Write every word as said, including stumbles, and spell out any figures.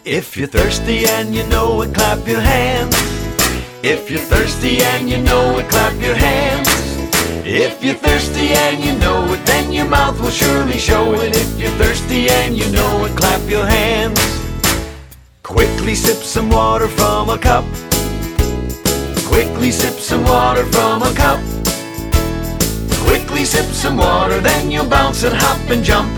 If you're thirsty and you know it, clap your hands. If you're thirsty and you know it, clap your hands. If you're thirsty and you know it, then your mouth will surely show it. If you're thirsty and you know it, clap your hands. Quickly sip some water from a cup. Quickly sip some water from a cup. Quickly sip some water, then you'll bounce and hop and jump